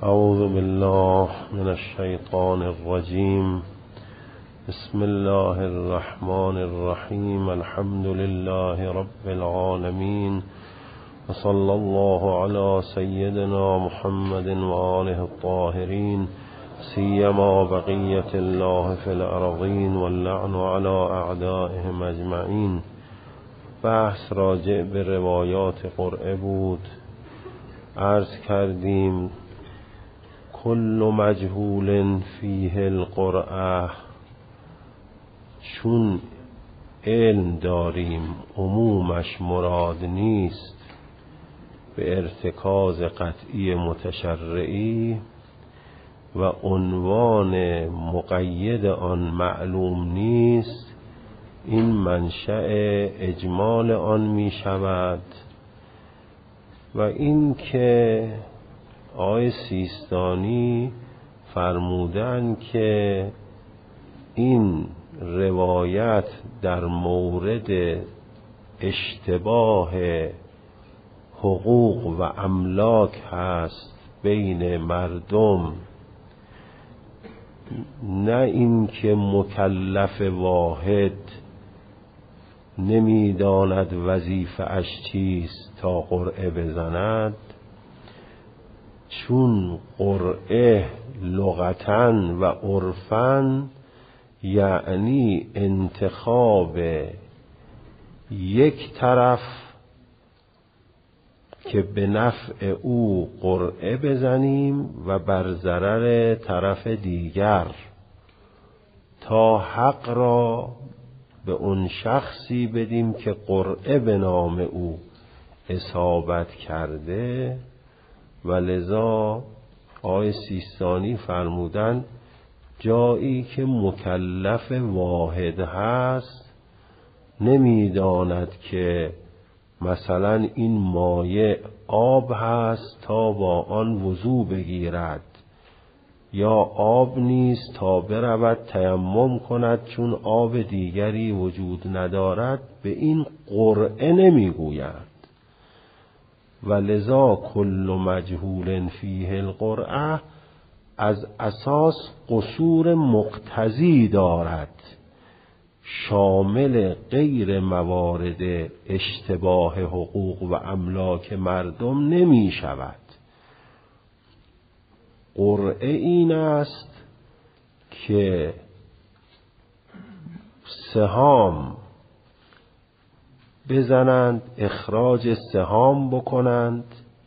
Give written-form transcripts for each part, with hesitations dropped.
اعوذ بالله من الشیطان الرجیم. بسم الله الرحمن الرحیم. الحمد لله رب العالمین و صلی الله علی سیدنا محمد و آله الطاهرین سیما بقیة الله فی الارضین واللعن علی اعدائهم اجمعین. بحث راجع به روایات قرعه بود. عرض کردیم کل مجهول فیه القرعه، چون علم داریم عمومش مراد نیست به ارتکاز قطعی متشرعی و عنوان مقید آن معلوم نیست، این منشأ اجمال آن می شود. و این که آقای سیستانی فرمودن که این روایت در مورد اشتباه حقوق و املاک هست بین مردم، نه این که مکلف واحد نمیداند وظیفه اش چیست تا قرعه بزند، چون قرعه لغتاً و عرفاً یعنی انتخاب یک طرف که به نفع او قرعه بزنیم و بر ضرر طرف دیگر، تا حق را به اون شخصی بدیم که قرعه به نام او اصابت کرده. و لذا آقای سیستانی فرمودن جایی که مکلف واحد هست نمیداند که مثلا این مایع آب هست تا با آن وضو بگیرد، یا آب نیست تا برود تیمم کند چون آب دیگری وجود ندارد، به این قرعه نمیگویند. و لذا کل مجهول فیه القرعه از اساس قصور مقتضی دارد، شامل غیر موارد اشتباه حقوق و املاک مردم نمی شود. قرعه این است که سهام بزنند، اخراج سهام بکنند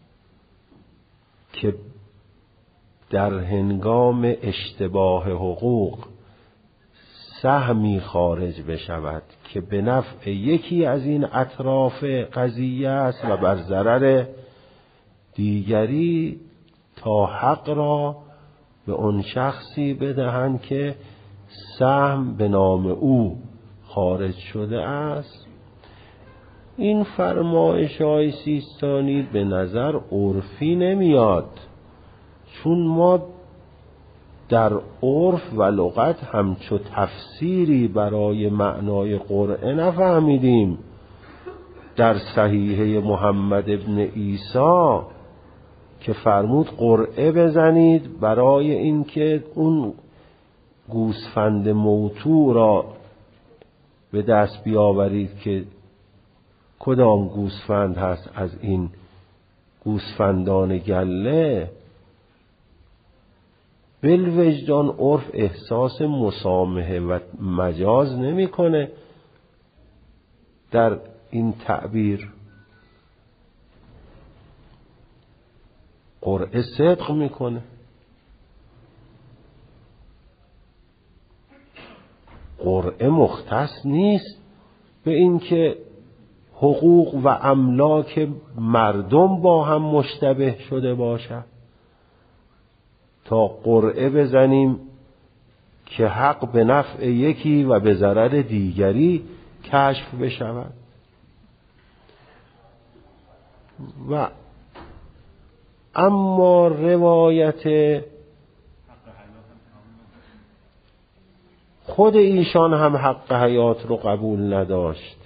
که در هنگام اشتباه حقوق سهمی خارج بشود که به نفع یکی از این اطراف قضیه است و بر ضرر دیگری، تا حق را به اون شخصی بدهند که سهم به نام او خارج شده است. این فرمایش های سیستانی به نظر عرفی نمیاد، چون ما در عرف و لغت همچو تفسیری برای معنای قرعه نفهمیدیم. در صحیحه محمد ابن عیسی که فرمود قرعه بزنید برای اینکه اون گوسفند موتور را به دست بیاورید که کدام گوسفند هست از این گوسفندان گله، بالوجدان عرف احساس مسامحه و مجاز نمیکنه در این تعبیر. قرعه صدق میکنه. قرعه مختص نیست به اینکه حقوق و املاک مردم با هم مشتبه شده باشد تا قرعه بزنیم که حق به نفع یکی و به ضرر دیگری کشف بشود. و اما روایت خود ایشان هم حق حیات رو قبول نداشت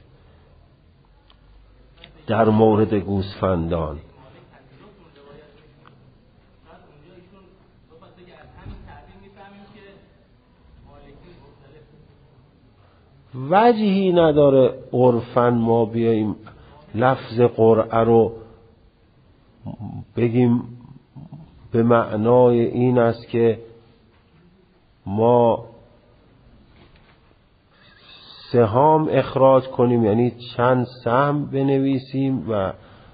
در مورد گوسفندان. وجهی نداره عرفاً ما بیاییم لفظ قرعه رو بگیم به معنای این است که ما سهام اخراج کنیم، یعنی چند سهم بنویسیم و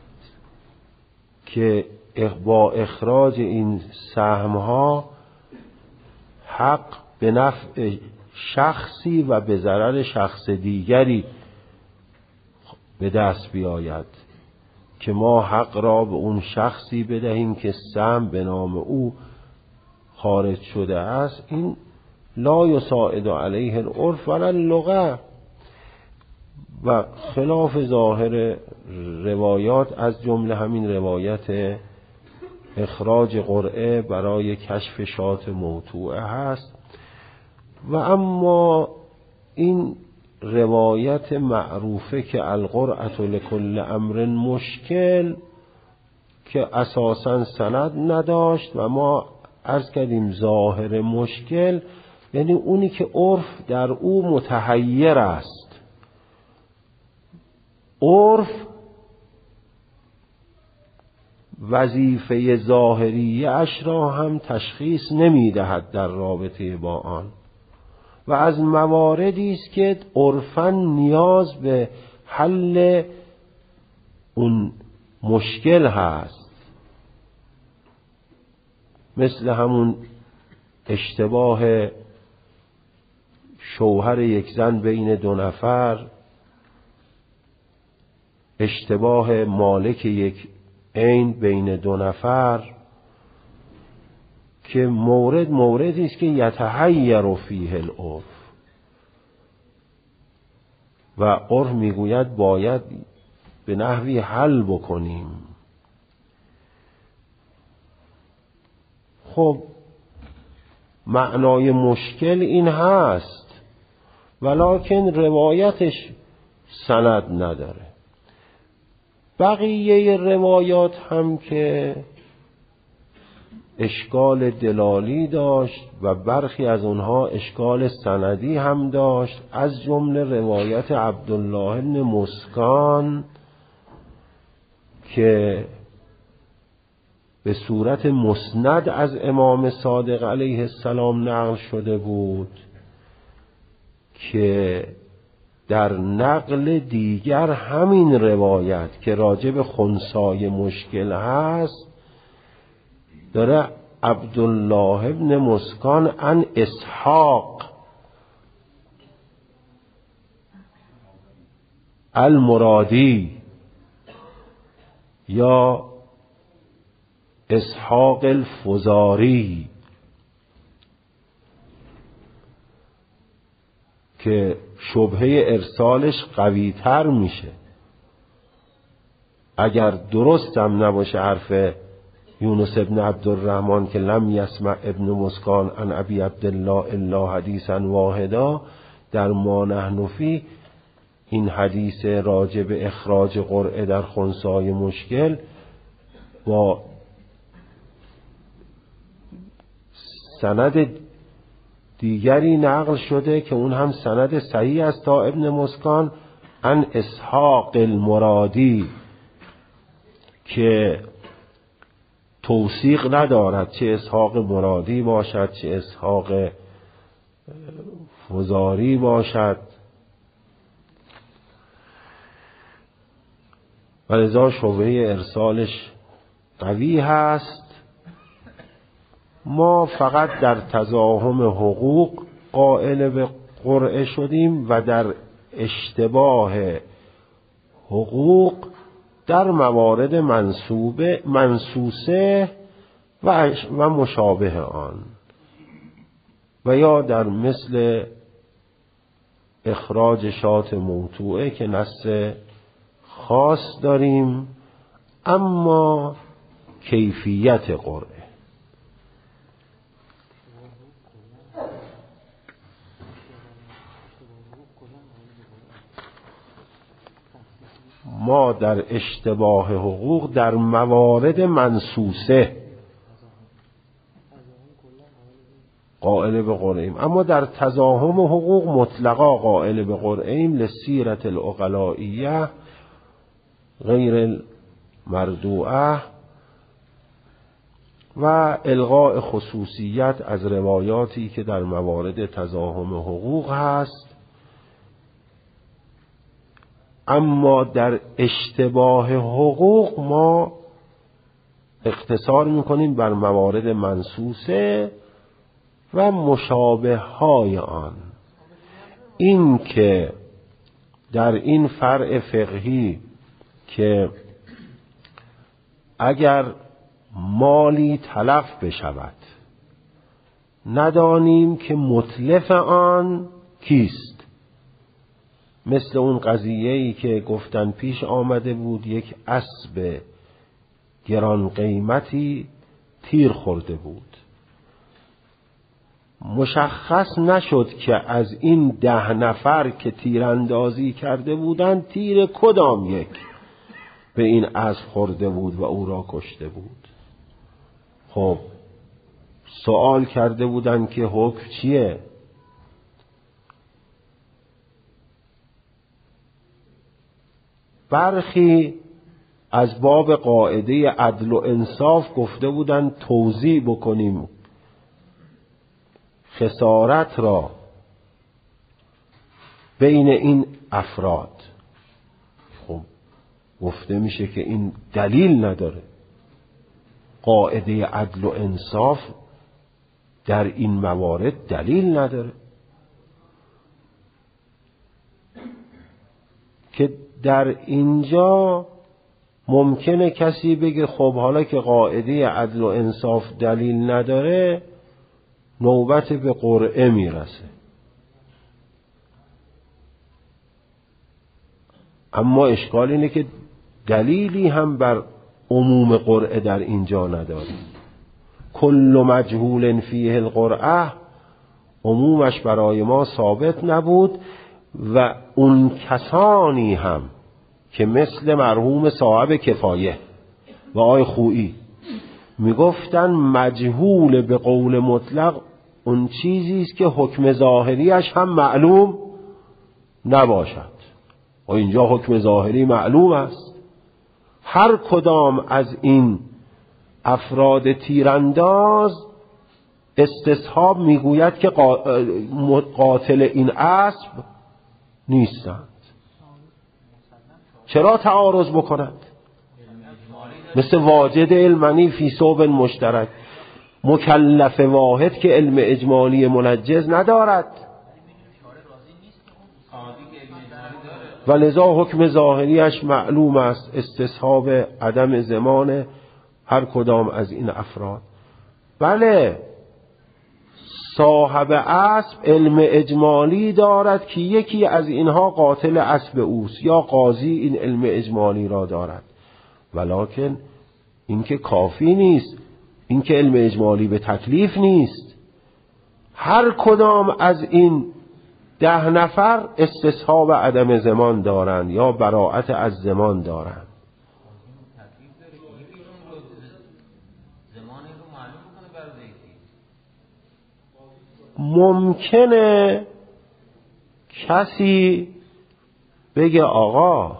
که با اخراج این سهم‌ها حق به نفع شخصی و به ضرر شخص دیگری به دست بیاید، که ما حق را به اون شخصی بدهیم که سهم به نام او خارج شده است. این لا یساعد علیه العرف ولا اللغة، و خلاف ظاهر روایات از جمله همین روایت اخراج قرعه برای کشف شات موتوعه هست. و اما این روایت معروفه که القرعة لکل امر مشکل که اساساً سند نداشت و ما عرض کردیم ظاهر مشکل یعنی اونی که عرف در او متحیر است. عرف وظیفه ظاهریه اش را هم تشخیص نمی دهد در رابطه با آن، و از مواردی است که عرفاً نیاز به حل اون مشکل هست، مثل همون اشتباه شوهر یک زن بین دو نفر، اشتباه مالک یک عین بین دو نفر، که موردی است که یتحیر فیه العرف، و عرف میگوید باید به نحوی حل بکنیم. خب معنای مشکل این هست، ولکن روایتش سند نداره. بقیه روایات هم که اشکال دلالی داشت و برخی از اونها اشکال سندی هم داشت، از جمله روایت عبدالله بن مسکان که به صورت مسند از امام صادق علیه السلام نقل شده بود، که در نقل دیگر همین روایت که راجع به خنثای مشکل هست داره عبدالله بن مسکان عن اسحاق المرادی یا اسحاق الفزاری که شبهه ارسالش قوی تر میشه. اگر درست هم نباشه حرف یونس ابن عبدالرحمن که لم یسمع ابن مسکان عن ابی عبدالله الا حدیثا واحدا، در ما نحن فیه این حدیث راجع به اخراج قرعه در خنثای مشکل با سند دیگری نقل شده که اون هم سند صحیح است تا ابن مسکان عن اسحاق المرادی که توثیق ندارد، چه اسحاق مرادی باشد چه اسحاق فزاری باشد، و لذا شبهه ارسالش قوی هست. ما فقط در تزاحم حقوق قائل به قرعه شدیم و در اشتباه حقوق در موارد منسوسه و مشابه آن، و یا در مثل اخراج شات موتوعه که نص خاص داریم. اما کیفیت قرعه ما در اشتباه حقوق در موارد منسوسه قائل به قرعیم. اما در تزاحم حقوق مطلقا قائل به قرعیم لسیرت العقلائیه غیر المردوعه و الغاء خصوصیت از روایاتی که در موارد تزاحم حقوق هست. اما در اشتباه حقوق ما اقتصار میکنیم بر موارد منصوصه و مشابه های آن. این که در این فرع فقهی که اگر مالی تلف بشود ندانیم که متلف آن کیست، مثل اون قضیه‌ای که گفتن پیش آمده بود، یک اسب گران قیمتی تیر خورده بود، مشخص نشد که از این 10 نفر که تیراندازی کرده بودند تیر کدام یک به این اسب خورده بود و او را کشته بود. خب سوال کرده بودند که حکم چیه؟ برخی از باب قاعده عدل و انصاف گفته بودند توزیع بکنیم خسارت را بین این افراد. خب گفته میشه که این دلیل نداره. قاعده عدل و انصاف در این موارد دلیل نداره که در اینجا ممکنه کسی بگه خب حالا که قاعده عدل و انصاف دلیل نداره نوبت به قرعه میرسه. اما اشکال اینه که دلیلی هم بر عموم قرعه در اینجا نداریم. کل مجهول فیه القرعه عمومش برای ما ثابت نبود و اون کسانی هم که مثل مرحوم صاحب کفایه و آقای خویی میگفتن مجهول به قول مطلق اون چیزی است که حکم ظاهریش هم معلوم نباشد و اینجا حکم ظاهری معلوم است. هر کدام از این افراد تیرانداز استصحاب میگوید که قاتل این اسب نیستند. چرا تعارض بکنند؟ مثل واجد علمانی فی ثوب مشترک، مکلف واحد که علم اجمالی منجز ندارد و لذا حکم ظاهریش معلوم است، استصحاب عدم زمان هر کدام از این افراد. بله صاحب اسب علم اجمالی دارد که یکی از اینها قاتل اسب اوست یا قاضی این علم اجمالی را دارد، ولکن این که کافی نیست، این که علم اجمالی به تکلیف نیست. هر کدام از این 10 نفر استصحاب عدم زمان دارند یا براءت از زمان دارند. ممکنه کسی بگه آقا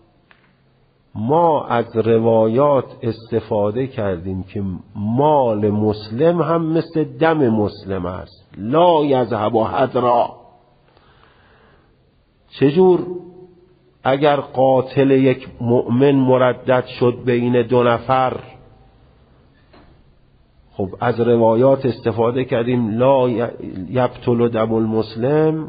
ما از روایات استفاده کردیم که مال مسلم هم مثل دم مسلم است، لا یذهب هدرا. چجور اگر قاتل یک مؤمن مردد شد بین 2 نفر، خب از روایات استفاده کردیم لا یبطل دم المسلم.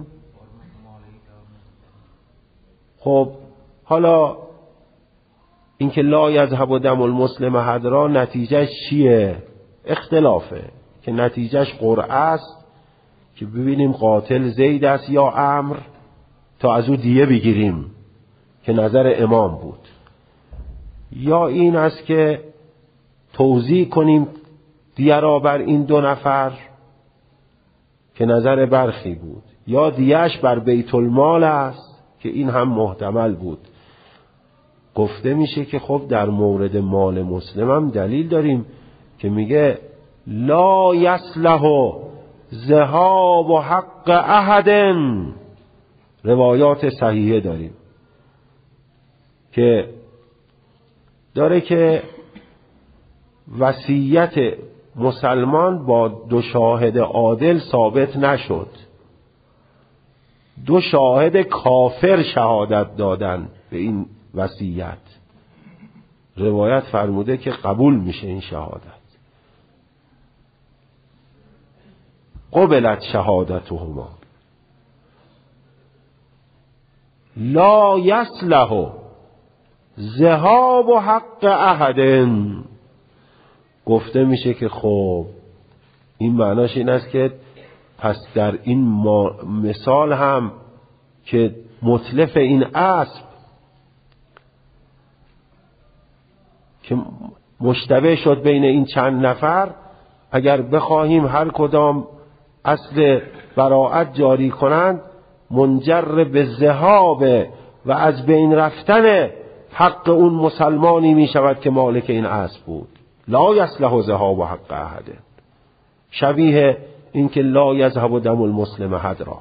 خب حالا اینکه لا یذهب دم المسلم هدرا نتیجهش چیه؟ اختلافه که نتیجهش قرعه است که ببینیم قاتل زید است یا عمرو تا از او دیه بگیریم که نظر امام بود، یا این است که توزیع کنیم دیه را بر این 2 نفر که نظر برخی بود، یا دیهش بر بیت المال است که این هم محتمل بود. گفته میشه که خب در مورد مال مسلم هم دلیل داریم که میگه لا یصلح ذهاب و حق احد. روایات صحیحه داریم که داره که وصیت مسلمان با 2 شاهد عادل ثابت نشد. 2 شاهد کافر شهادت دادن به این وصیت. روایت فرموده که قبول میشه این شهادت. قبلت شهادتهما لا یصلح ذهاب حق احد. گفته میشه که خب این معناش این است که پس در این مثال هم که متلف این اسب که مشتبه شد بین این چند نفر، اگر بخواهیم هر کدام اصل براءت جاری کنند منجر به ذهاب و از بین رفتن حق اون مسلمانی می شود که مالک این اسب بود. لا یصلح ذهاب حق احد، شبیه این که لا یذهب دم المسلم هدرا،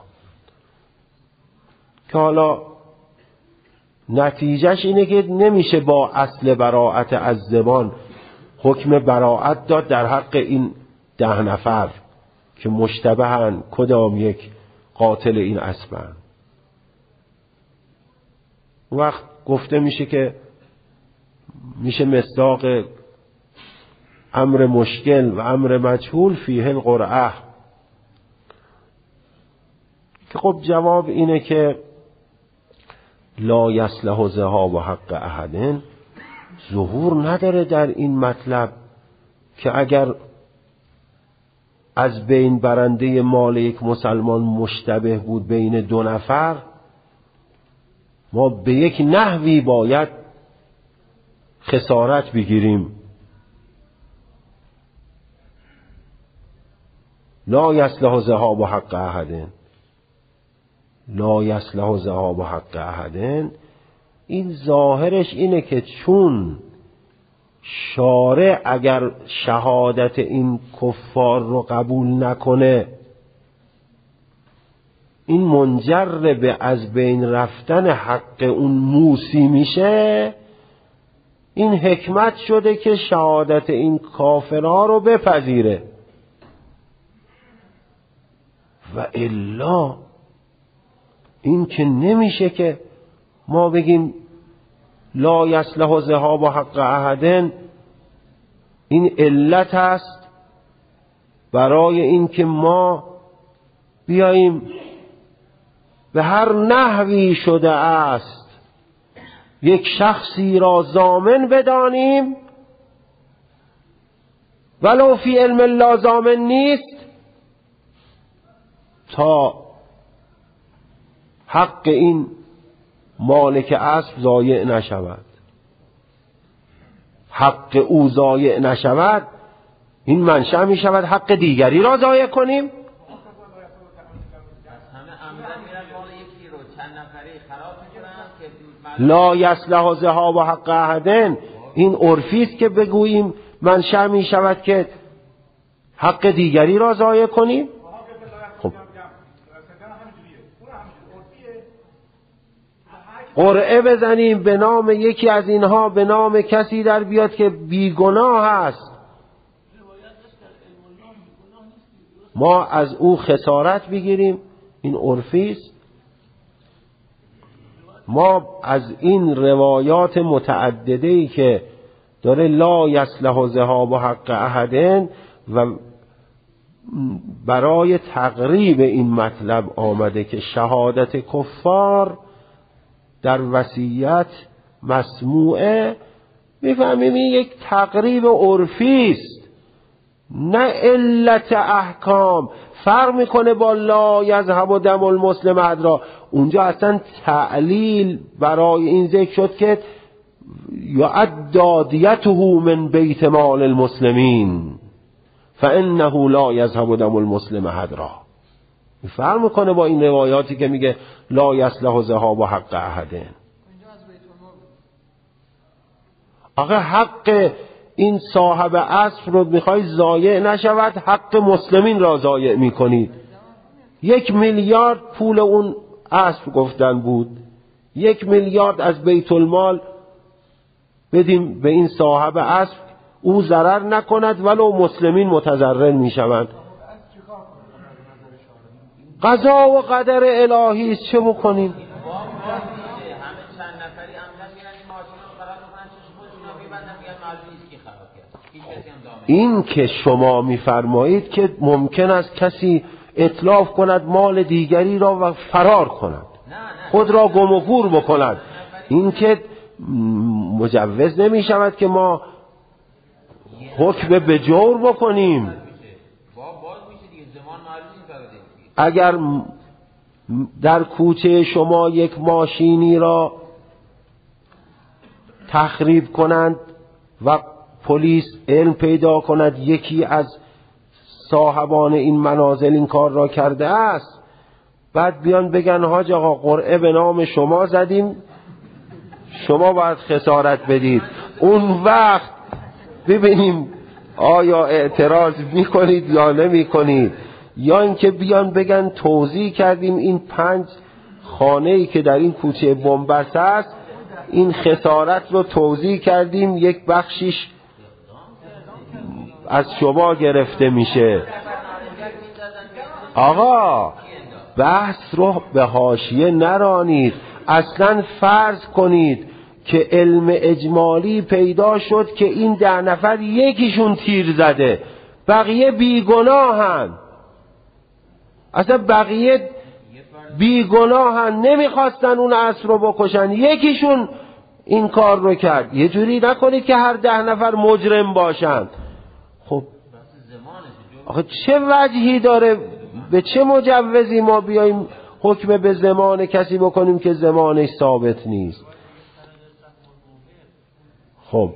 که حالا نتیجهش اینه که نمیشه با اصل براءت از زبان حکم براءت داد در حق این 10 نفر که مشتبهن کدام یک قاتل این اسبن. وقت گفته میشه که میشه مصداق امر مشکل و امر مجهول فیه القرعه، که خب جواب اینه که لا یصلح ذهاب حق احد ظهور نداره در این مطلب که اگر از بین برنده مال یک مسلمان مشتبه بود بین 2 نفر، ما به یک نحوی باید خسارت بگیریم. لا یصلح ذهاب حق احد، لا یصلح ذهاب حق احد، این ظاهرش اینه که چون شارع اگر شهادت این کفار رو قبول نکنه این منجر به از بین رفتن حق اون موسی میشه، این حکمت شده که شهادت این کافرها رو بپذیره. و الا این که نمیشه که ما بگیم لا یصلح ذهاب حق احد این علت است برای این که ما بیاییم به هر نحوی شده است یک شخصی را ضامن بدانیم ولو فی علم الله ضامن نیست تا حق این مالک اسب ضایع نشود. حق او ضایع نشود این منشأ می شود حق دیگری را ضایع کنیم. لا یصلح ذهاب حق احد این عرفی است که بگوییم منشأ می شود که حق دیگری را ضایع کنیم. خب قرعه بزنیم به نام یکی از اینها، به نام کسی در بیاد که بیگناه است، ما از او خسارت بگیریم، این عرفی است. ما از این روایات متعدده‌ای که داره لا یصلح ذهاب حق احد و برای تقریب این مطلب آمده که شهادت کفار در وصیت مسموعه، میفهمیم این یک تقریب عرفی است نه علت احکام. فرق میکنه با لا یذهب دم المسلم هدرا، اونجا اصلا تعلیل برای این ذکر شد که یعد دیته من بیت مال المسلمین فانه لا یذهب دم المسلم هدرا. فرق میکنه با این روایاتی که میگه لا یصلح ذهاب حق احد. آقا حق این صاحب اسب رو میخوای ضایع نشود، حق مسلمین را ضایع میکنید. 1 میلیارد پول اون اسب گفتن بود، 1 میلیارد از بیت المال بدیم به این صاحب اسب، او ضرر نکند ولو مسلمین متضرر میشوند. قضا و قدر الهی است، چه بکنیم؟ این که شما میفرمایید که ممکن است کسی اتلاف کند مال دیگری را و فرار کند، خود را گم و گور بکند، این که مجوز نمی شود که ما حکم به جور بکنیم. اگر در کوچه شما یک ماشینی را تخریب کنند و پلیس علم پیدا کند یکی از صاحبان این منازل این کار را کرده است، بعد بیان بگن حاج آقا قرعه به نام شما زدیم، شما باید خسارت بدید، اون وقت ببینیم آیا اعتراض میکنید یا نمیکنید. یا اینکه بیان بگن توزیع کردیم این 5 خانه‌ای که در این کوچه بنبست است، این خسارت رو توزیع کردیم، یک بخشیش از شما گرفته میشه. آقا بحث رو به حاشیه نرانید. اصلا فرض کنید که علم اجمالی پیدا شد که این 10 نفر یکیشون تیر زده، بقیه بیگناهن، اصلا بقیه بیگناهن، نمیخواستن اون اسب رو بکشن، یکیشون این کار رو کرد. یه جوری نکنید که هر 10 نفر مجرم باشن. خب آخه چه وجهی داره، به چه مجوزی ما بیاییم حکم به زمان کسی بکنیم که زمانش ثابت نیست؟ خب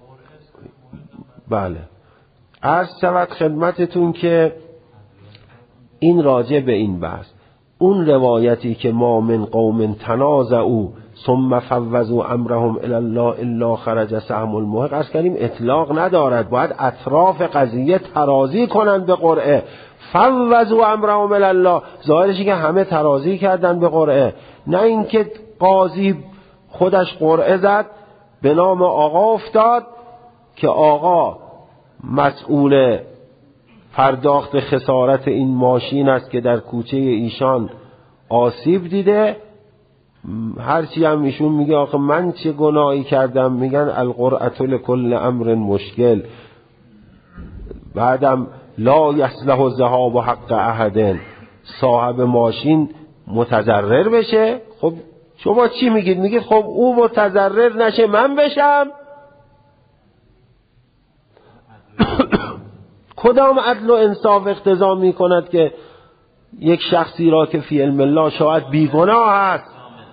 بله، عرض شود خدمتتون که این راجع به این بحث، اون روایتی که ما من قوم تنازعوا ثم فوضوا امرهم الی الله الا خرج سهم المحق، عرض کردیم اطلاق ندارد، باید اطراف قضیه ترازی کنند به قرعه. فوضوا امرهم الی الله، ظاهرش که همه ترازی کردن به قرعه، نه اینکه قاضی خودش قرعه زد به نام آقا افتاد که آقا مسئول پرداخت خسارت این ماشین است که در کوچه ایشان آسیب دیده. هرچی هم ایشون میگه آخه من چه گناهی کردم، میگن القرعة لکل امر مشکل، بعدم لا یصلح ذهاب حق احد، صاحب ماشین متضرر بشه. خب شما چی میگید؟ میگید خب او متضرر نشه من بشم. کدام عدل و انصاف اقتضا می کند که یک شخصی را که فی علم الله شاید بیگناه است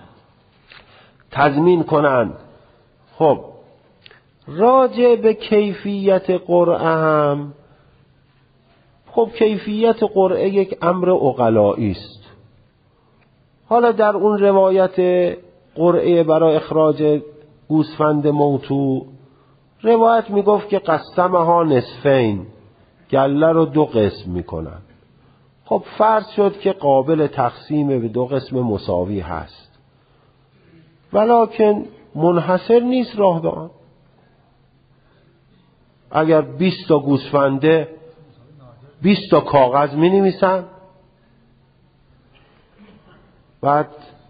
تضمین کنند؟ خب راجع به کیفیت قرعه هم، خب کیفیت قرعه یک امر عقلائی است. حالا در اون روایت قرعه برای اخراج گوسفند موتو، روایت میگفت که قسمها نصفین، گله رو 2 قسم میکنن. خب فرض شد که قابل تقسیم به 2 قسم مساوی هست، ولکن منحصر نیست راه به آن. اگر 20 تا گوسفنده 20 تا کاغذ می نویسن، بعد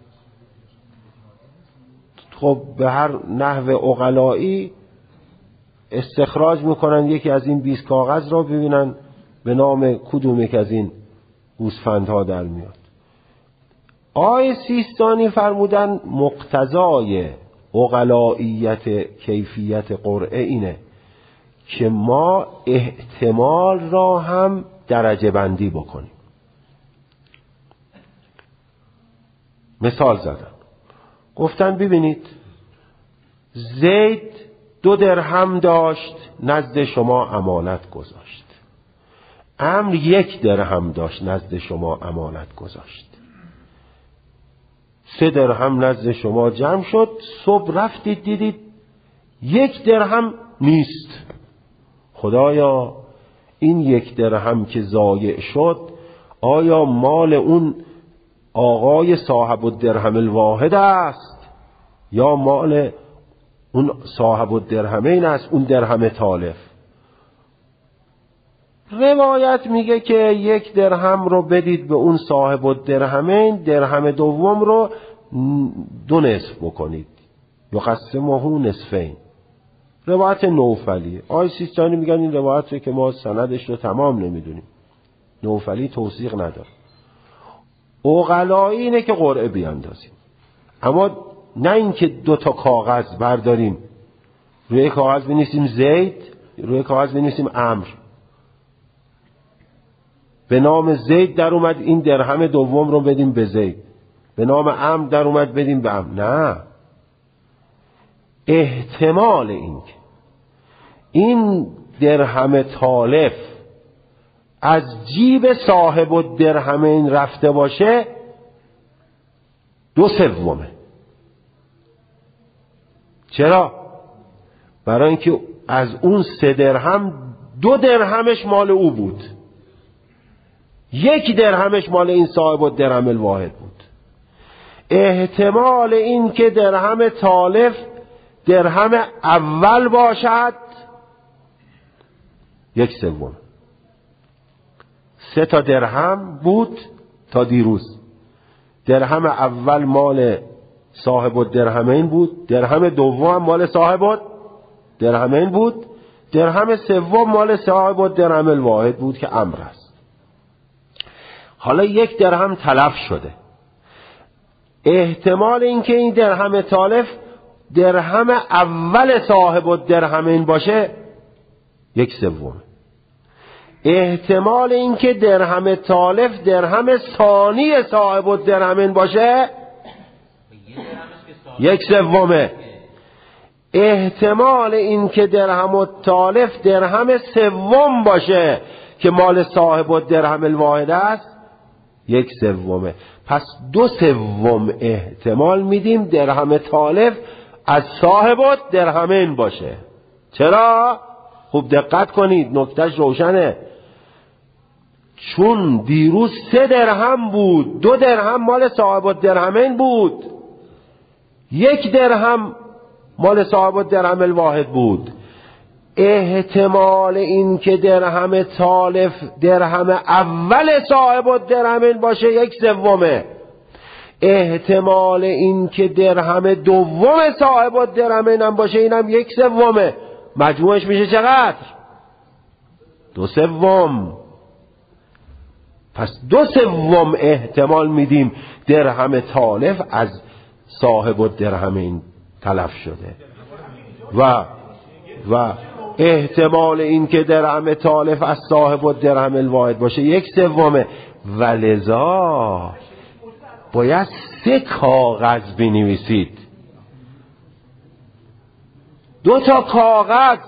خب به هر نحو عقلائی استخراج میکنن یکی از این 20 کاغذ را، ببینن به نام کدوم یک از این گوسفندها در میاد. آقای سیستانی فرمودن مقتضای عقلائیت کیفیت قرعه اینه که ما احتمال را هم درجه بندی بکنیم. مثال زدن، گفتن ببینید زید 2 درهم داشت نزد شما امانت گذاشت، عمرو 1 درهم داشت نزد شما امانت گذاشت، 3 درهم نزد شما جمع شد، صبح رفتید دیدید 1 درهم نیست، خدایا این 1 درهم که ضایع شد آیا مال اون آقای صاحب الدرهم الواحد است یا مال اون صاحب الدرهمین است، اون درهم تالف؟ روایت میگه که 1 درهم رو بدید به اون صاحب الدرهمین، درهم دوم رو 2 نصف بکنید، یقسمه نصفین. روایت نوفلی. آقای سیستانی میگن این روایت رو که ما سندش رو تمام نمیدونیم، نوفلی توثیق نداره. عقلایی اینه که قرعه بیاندازیم، اما نه اینکه 2 تا کاغذ برداریم، روی کاغذ بنویسیم زید، روی کاغذ بنویسیم عمرو. به نام زید در اومد این درهم دوم رو بدیم به زید، به نام عمرو در اومد بدیم به عمرو. نه، احتمال این درهم تالف از جیب صاحب الدرهمین رفته باشه 2/3. چرا؟ برای اینکه از اون 3 درهم 2 درهمش مال او بود، 1 درهمش مال این صاحب الدرهم الواحد بود. احتمال این که درهم تالف درهم اول باشد 1/3. 3 تا درهم بود تا دیروز. درهم اول مال صاحب الدرهمین بود، درهم دوم مال صاحب الدرهمین بود، درهم سوم مال صاحب الدرهم الواحد بود که عمرو است. حالا 1 درهم تلف شده. احتمال اینکه این درهم تالف درهم اول صاحب الدرهمین باشه 1/3. احتمال اینکه درهم تالف درهم ثانی صاحب الدرهمین باشه 1/3. احتمال اینکه درهم تالف درهم سوم باشه که مال صاحب الدرهم الواحد است 1/3. پس 2/3 احتمال میدیم درهم تالف از صاحب الدرهمین باشه. چرا؟ خوب دقت کنید، نکتهش روشنه. چون دیروز 3 درهم بود، 2 درهم مال صاحب الدرهمین بود، 1 درهم مال صاحب الدرهم الواحد بود. احتمال این که درهم تالف درهم اول صاحب الدرهمین باشه 1/3. احتمال این که درهم دوم صاحب الدرهمین هم باشه اینم 1/3. مجموعش میشه چقدر؟ 2/3. پس 2/3 احتمال میدیم درهم تالف از صاحب الدرهمین تلف شده و احتمال این که درهم تالف از صاحب الدرهم الواحد باشه 1/3. ولذا باید 3 کاغذ بنویسید. 2 تا کاغذ،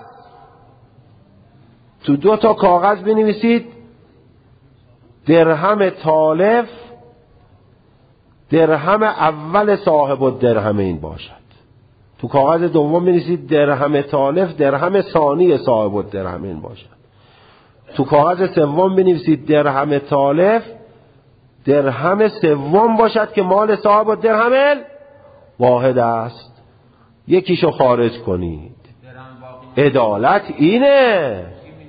تو 2 تا کاغذ بنویسید درهم تالف درهم اول صاحب الدرهمین باشد. تو کاغذ دوم بنویسید درهم تالف درهم ثانی صاحب الدرهمین باشد. تو کاغذ سوم بنویسید درهم تالف درهم سوم باشد که مال صاحب الدرهم واحد است. یکیشو خارج کنید. عدالت اینه.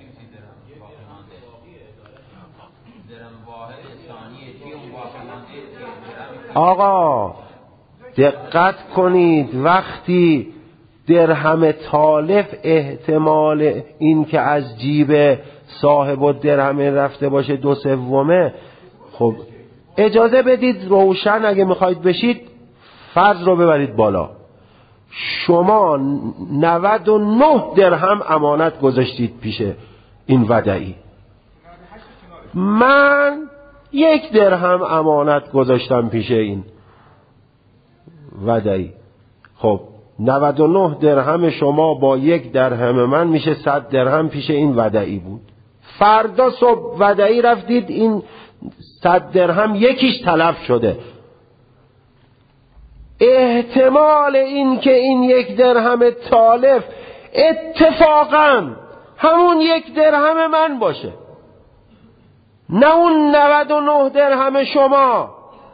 آقا دقت کنید، وقتی درهم تالف احتمال این که از جیب صاحب الدرهم رفته باشه 2/3، خب اجازه بدید روشن اگه میخواید بشید فرض رو ببرید بالا. شما 99 درهم امانت گذاشتید پیش این ودعی، من 1 درهم امانت گذاشتم پیش این ودعی. خب 99 درهم شما با 1 درهم من میشه 100 درهم پیش این ودعی بود. فردا صبح ودعی رفتید این 100 درهم یکیش تلف شده. احتمال این که این 1 درهم تالف اتفاقا همون 1 درهم من باشه، نه اون 99 درهم شما.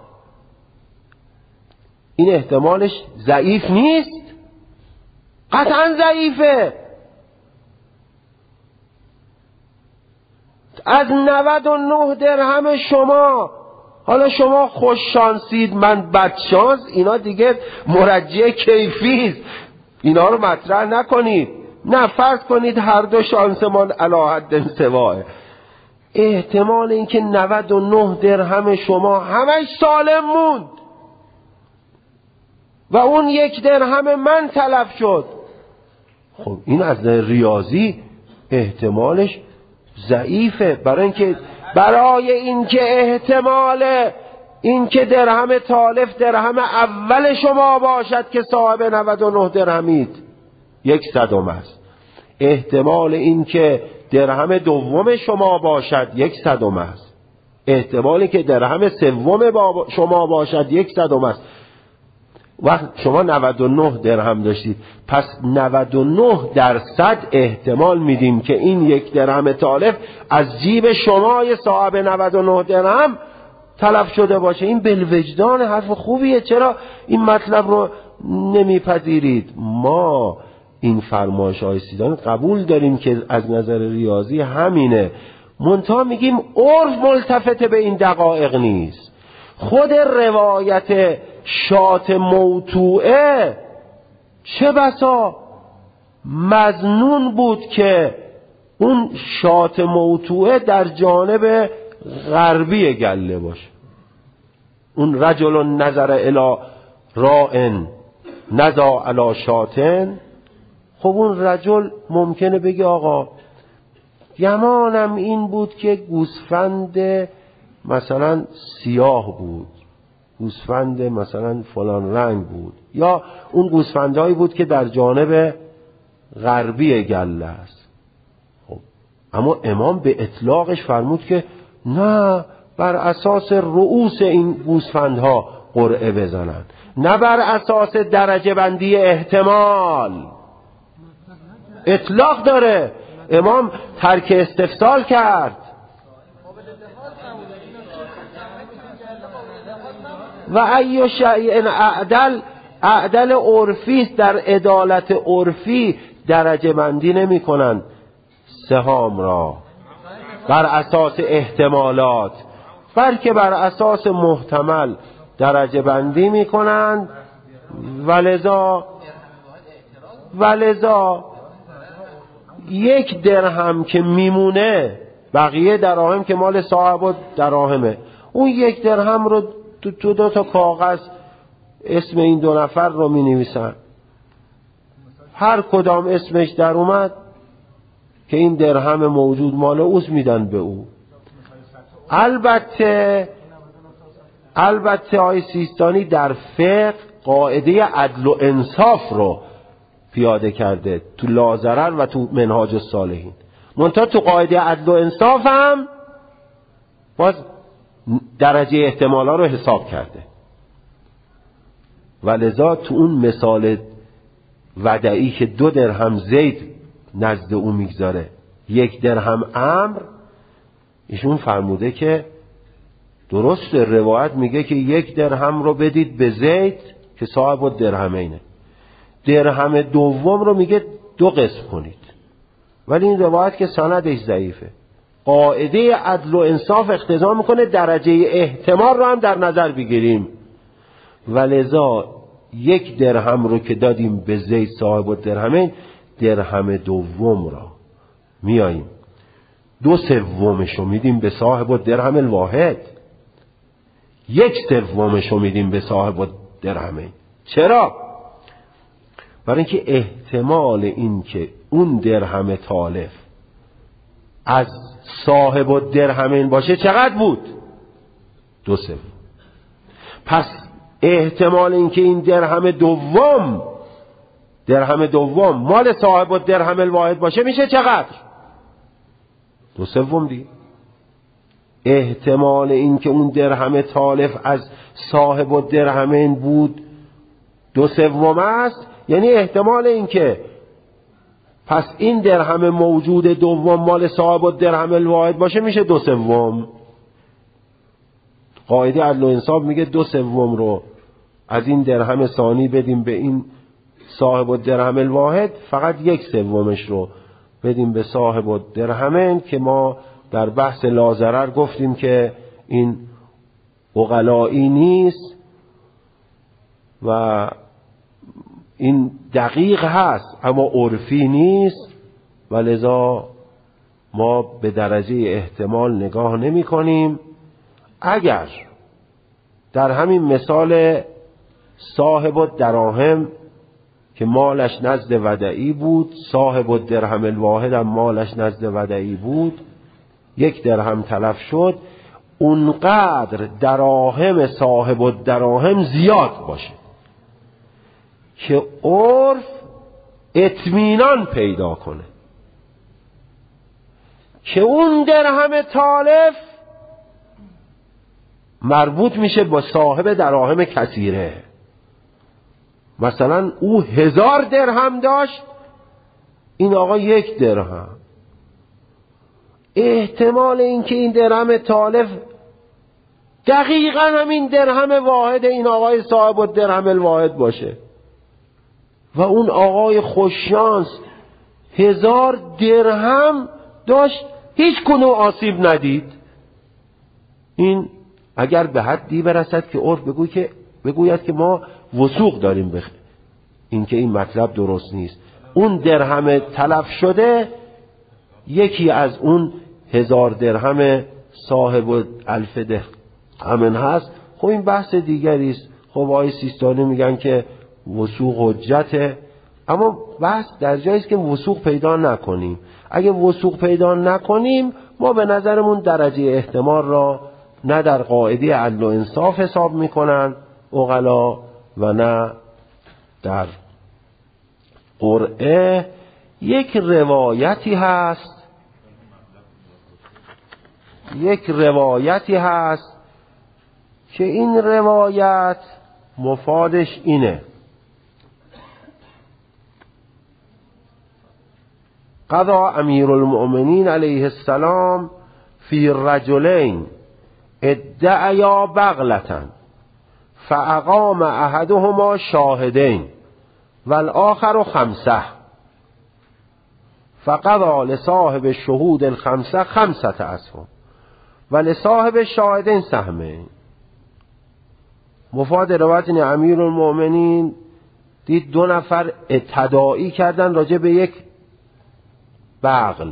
این احتمالش ضعیف نیست؟ قطعا ضعیفه. از 99 درهم شما، حالا شما خوش شانسید من بد شانس، اینا دیگه مرجع کیفی است، اینا رو مطرح نکنید. نه، فرض کنید هر دو شانسمان علی حد سواه. احتمال اینکه 99 درهم شما همش سالم موند و اون 1 درهم من تلف شد، خب این از ریاضی احتمالش ضعیفه. برای اینکه احتمال اینکه درهم تالف درهم اول شما باشد که صاحب 99 درهمید 1/100 است. احتمال اینکه درهم دوم شما باشد 1/100 است. احتمالی که درهم سوم شما باشد 1/100 است. وقت شما 99 درهم داشتید، پس 99% احتمال میدیم که این 1 درهم تالف از جیب شمای صاحب 99 درهم تلف شده باشه. این بالوجدان حرف خوبیه. چرا این مطلب رو نمیپذیرید؟ ما این فرمایش های سیدان قبول داریم که از نظر ریاضی همینه، منتها میگیم عرف ملتفت به این دقایق نیست. خود روایت شات موتوعه چه بسا مظنون بود که اون شات موتوعه در جانب غربی گله باشه. اون رجل نظر الی رائن نزا علی شاتن. خب اون رجل ممکنه بگه آقا گمانم این بود که گوسفند مثلا سیاه بود، گوسفند مثلا فلان رنگ بود، یا اون گوسفندهایی بود که در جانب غربی گله است. خب اما امام به اطلاقش فرمود که نه، بر اساس رؤوس این گوسفندها قرعه بزنن، نه بر اساس درجه بندی احتمال. اطلاق داره. امام ترک استفسال کرد. و ای شیء اعدل عرفی است. در عدالت عرفی درجه بندی نمی کنن سهام را بر اساس احتمالات، بلکه بر اساس محتمل درجه بندی می کنند. ولذا 1 درهم که میمونه، بقیه دراهم که مال صاحب دراهمه، اون 1 درهم رو تو 2 تا کاغذ اسم این 2 نفر رو می نویسن. هر کدام اسمش در اومد که این درهم موجود مال اوست میدن به او. البته آقای سیستانی در فقه قاعده عدل و انصاف رو پیاده کرده تو لاضرر و تو منهاج الصالحین. منتها تو قاعده عدل و انصاف هم باز درجه احتمالا رو حساب کرده. ولذا تو اون مثال ودعی که 2 درهم زید نزد او میگذاره 1 درهم عمرو، ایشون فرموده که درست روایت میگه که 1 درهم رو بدید به زید که صاحب درهمینه، درهم دوم رو میگه 2 قسم کنید. ولی این روایت که سندش ضعیفه. قاعده عدل و انصاف اقتضا میکنه درجه احتمال رو هم در نظر بگیریم. ولذا 1 درهم رو که دادیم به زید صاحب درهمین، درهم دوم را میاییم 2/3 رو میدیم به صاحب درهم الواحد، 1/3 رو میدیم به صاحب درهمین. چرا؟ برای اینکه احتمال این که اون درهم تالف از صاحب درهمین باشه چقدر بود؟ 2/3. پس احتمال این که این درهم دوم مال صاحب درهم الواحد باشه میشه چقدر؟ 2/3 دی. احتمال این که اون درهم تالف از صاحب درهمین بود 2/3 است. یعنی احتمال این که پس این درهم موجود دوم مال صاحب الدرهم الواحد باشه میشه 2/3. قاعده عدل و انصاف میگه 2/3 رو از این درهم ثانی بدیم به این صاحب الدرهم الواحد، فقط 1/3 رو بدیم به صاحب الدرهمین، که ما در بحث لاضرر گفتیم که این عقلائی نیست و این دقیق هست اما عرفی نیست و لذا ما به درجه احتمال نگاه نمی کنیم. اگر در همین مثال صاحب الدراهم که مالش نزد ودعی بود، صاحب الدرهم الواحد هم مالش نزد ودعی بود، 1 درهم تلف شد، اونقدر دراهم صاحب الدراهم زیاد باشه که عرف اطمینان پیدا کنه که اون درهم تالف مربوط میشه با صاحب دراهم کثیره. مثلا او 1000 درهم داشت، این آقا 1 درهم. احتمال اینکه این درهم تالف دقیقا همین درهم واحد این آقای صاحب الدرهم الواحد باشه و اون آقای خوششانس 1000 درهم داشت، هیچ کنون آسیب ندید. این اگر به حدی برسد که عرف بگوید که ما وثوق داریم به این که این مطلب درست نیست، اون درهم تلف شده یکی از اون 1000 درهم صاحب الف درهم هست، خب این بحث دیگری است. خب آقای سیستانی میگن که وثوق حجته، اما بحث در جایی است که وثوق پیدا نکنیم. اگه وثوق پیدا نکنیم ما به نظرمون درجه احتمال را نه در قاعده عدل و انصاف حساب میکنن عقلا و نه در قرعه. یک روایتی هست که این روایت مفادش اینه: قضا امیر المؤمنین علیه السلام فی رجلین ادعیا بغلة فاقام احدهما شاهدین والآخر 5 فقضا لصاحب الشهود 5 5 اسهم و لصاحب الشاهدین سهمین. مفاد روایت این امیر المؤمنین دید 2 نفر تداعی کردن راجع به یک بغل،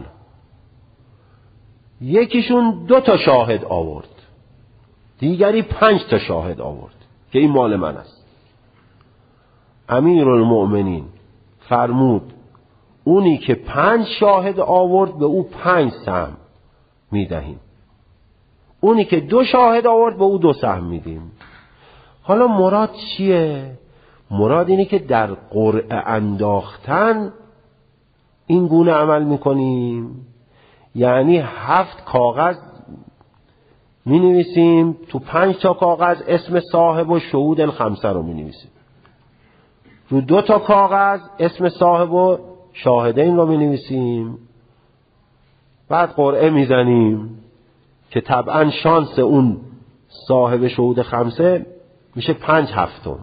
یکیشون 2 تا شاهد آورد، دیگری 5 تا شاهد آورد که این مال من است. امیر المؤمنین فرمود اونی که 5 شاهد آورد به او 5 سهم میدهیم، اونی که 2 شاهد آورد به او 2 سهم میدیم. حالا مراد چیه؟ مراد اینه که در قرعه انداختن این گونه عمل میکنیم، یعنی 7 کاغذ می نویسیم، تو 5 تا کاغذ اسم صاحب و شهود 5 رو می نویسیم، رو 2 تا کاغذ اسم صاحب و شاهدین رو می نویسیم، بعد قرعه می زنیم که طبعا شانس اون صاحب شهود 5 میشه 5/7.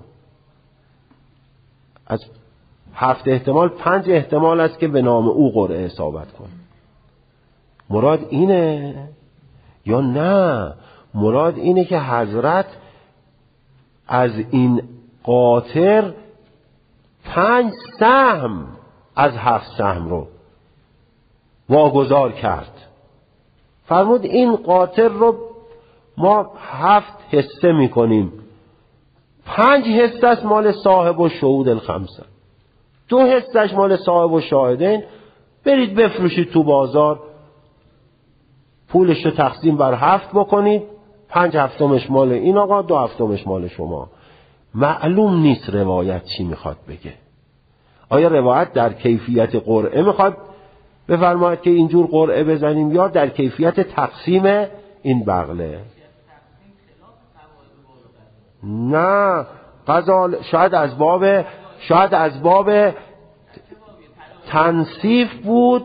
از 7 احتمال 5 احتمال است که به نام او قرعه اصابت کنه. مراد اینه یا نه؟ مراد اینه که حضرت از این قاطر 5 سهم از 7 سهم رو واگذار کرد. فرمود این قاطر رو ما 7 حصه میکنیم، 5 حصه است مال صاحب و شهود 5، 2 حصهش مال صاحب و شاهدین، برید بفروشید تو بازار، پولش رو تقسیم بر 7 بکنید، 5/7 مال این آقا، 2/7 مال شما. معلوم نیست روایت چی میخواد بگه. آیا روایت در کیفیت قرعه میخواد بفرماید که اینجور قرعه بزنیم یا در کیفیت تقسیم این بغله؟ نه، شاید از باب تنصیف بود،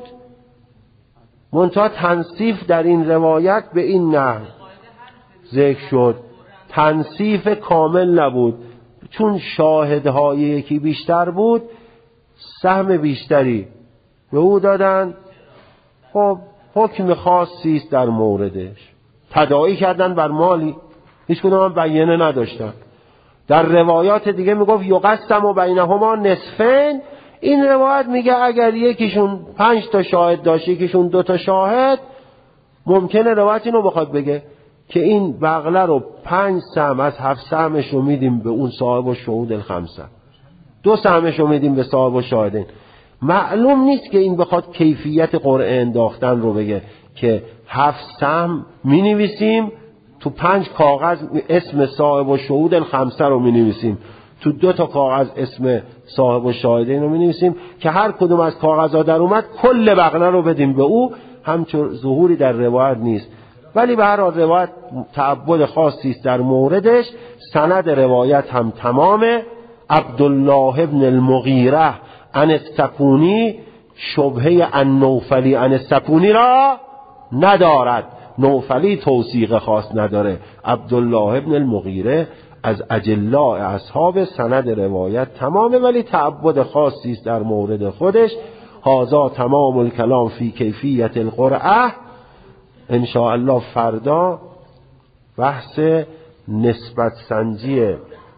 منتها تنصیف در این روایت به این نحو ذکر شد، تنصیف کامل نبود، چون شاهدهای یکی بیشتر بود سهم بیشتری به او دادن. خب حکم خاصی است در موردش، تداعی کردن بر مالی، هیچ کدوم هم بیانه نداشتن. در روایات دیگه میگفت یقسم و بینهما نصفین، این روایت میگه اگر یکیشون 5 تا شاهد داشت یکیشون 2 تا شاهد، ممکنه روایت اینو بخواد بگه که این بغله رو 5 سهم از 7 سهمش رو میدیم به اون صاحب الشهود الخمسه، 2 سهمش رو میدیم به صاحب الشاهدین. معلوم نیست که این بخواد کیفیت قرعه انداختن رو بگه که 7 سهم مینویسیم تو 5 کاغذ اسم صاحب الشهود الخمسه رو مینویسیم، تو 2 تا کاغذ اسم صاحب الشاهدین رو مینویسیم که هر کدوم از کاغذها در اومد کل بغله رو بدیم به او. همچون ظهوری در روایت نیست، ولی به هر حال روایت تعبد خاصی است در موردش. سند روایت هم تمامه. عبدالله ابن المغیره عن السکونی شبهه عن نوفلی عن السکونی را ندارد، نوفلی توثیق خاص نداره. عبدالله ابن المغیره از اجلاء اصحاب، سند روایت تمامه ولی تعبد خاصی است در مورد خودش. هذا تمام الکلام فی کیفیت القرعه. ان شاء الله فردا بحث نسبت سنجی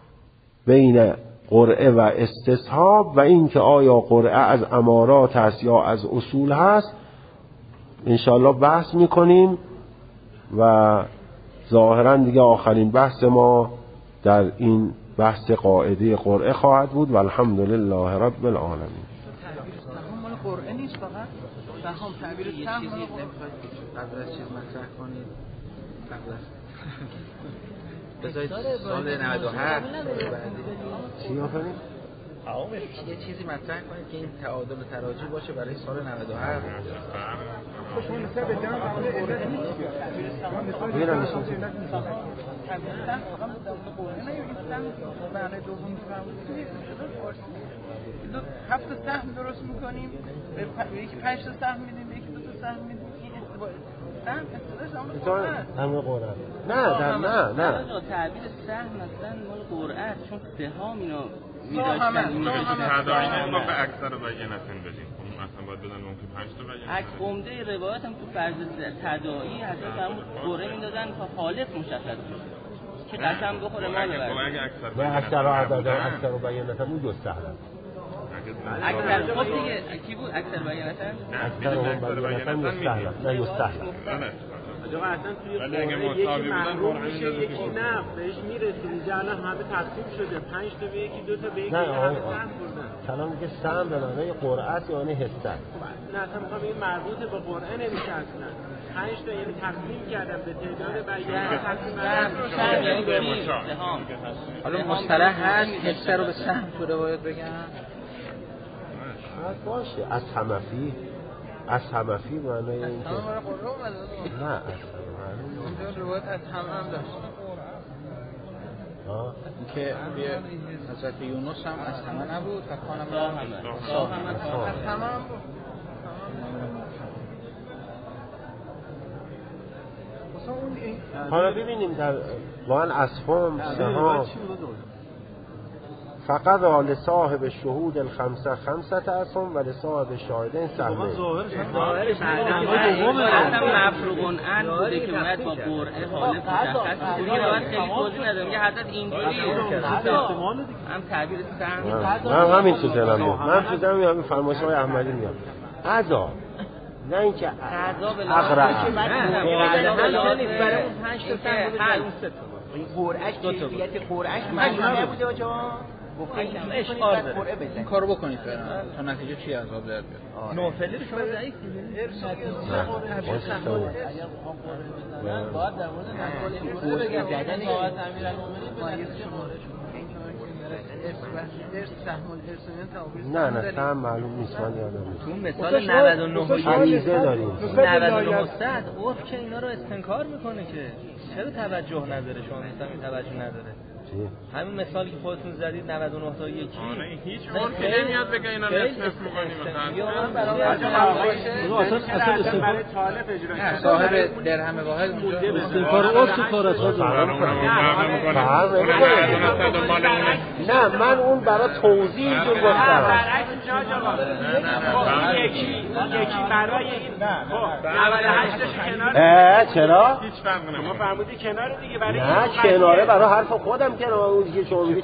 بین قرعه و استصحاب و این که آیا قرعه از امارات است یا از اصول هست ان شاء الله بحث میکنیم و ظاهرا دیگه آخرین بحث ما در این بحث قاعده قرعه خواهد بود و الحمدلله رب العالمین. قرعه نیست فقط سهام تعبیر سهم قبل از چیز مطرح کنید، قبل از بذارید سال 97 چی آفرین؟ یه چیزی مطرح کنید که این تعادل تراجی باشه برای سال 97. بیرم میشون هفت سهم درست میکنیم، به یکی 5 تا سهم میدیم، به یکی 2 تا سهم میدیم. این استفاده سهم استفاده همه قرعه نه تعبیر سهم مثلا مال قرعه چون سهام اینو میداشتن تداعی نمیگه به اکثر بیانتن بدیم، مثلا باید بدن ممکن 5 تا بیانت. عمده روایت هم تو فرض تداعی حضرت فرمود قرعه میدادن تا حالت مشخص بشه که قسم بخوره مال بره. اکثر و بیانتن اون دو سهل اکثر خب دیگه کی بود اکثر بیانتن؟ اکثر و بیانتن یستهلن نه یستهلن. آقا اصلا توی یکی محروم میشه یکی نه بهش میرسه. اینجا الان همه تقسیم شده 5 تا به یکی 2 تا به یکی همه سهم بردن. کلام میگه سهم به معنای قرعه یعنی حصه. نه اصلا میخوام این مربوط به قرعه نمیشه اصلا. 5 تا یعنی تقسیم کردم به تعداد بیان تقسیم کردم. حالا مصطلح هست حصه رو به سهم تو روایت بگن. باشه از حمفی معنای این که نه از اونجا روایت از هم داشت که حضرت یونس هم از همه نبود و کانم از همه هم بود. حالا ببینیم در وان اسهم سهام فقط لصاحب الشهود الخمسه 5 اسهم و لصاحب الشاهدین سهمین. ظاهرش مفروغون ان بوده که باید با قرعه حالت مشخص کنی. روایت خیلی توضیح نداره، میگه حضرت اینجوریه هم تعبیر سهم. من همین تو ذهنم میاد، من تو ذهنم همین فرمایش‌های احمدی میاد عذاب نه اینکه اقرا برای اون 5 تا سهم بوده اون 3 تا این قرعهش کیفیت قرعهش مجموعه بوده آجا اشعار داره. این کارو بکنید تا نتیجه چی عذاب در بیاد. نوفلی رو شما ضعیف باید در مورد نقل بگم زدن ساعت امیرالمومنین نه سهم معلوم نیست. من یادم نیست مثال 99 عریضه داریم 99 صد اوف که اینا رو استنکار میکنه که چرا توجه نداره. شما مثلا توجه نداره همین مثالی که خودتون زدید 99 تا یکی هیچ عرفی نمیاد بگه اینا نصف می‌کنیم مثلا صاحب درهم واحد استنکار اوست کارات نه من اون برای توضیح اینجور گفتم یکی برای این 98 کنار چرا؟ هیچ فرق نمیکنه ما فرمودی کنار دیگه برای نه کناره برای حرف خودم کنار اون دیگه شما میگی